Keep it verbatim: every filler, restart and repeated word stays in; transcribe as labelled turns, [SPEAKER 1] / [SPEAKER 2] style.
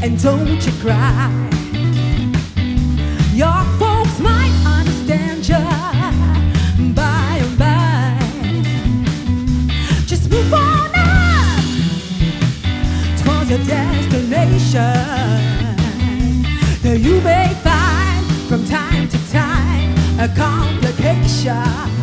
[SPEAKER 1] and don't you cry. Your folks might understand you by and by. Just move on up towards your destination. There you may find from time to time a complication.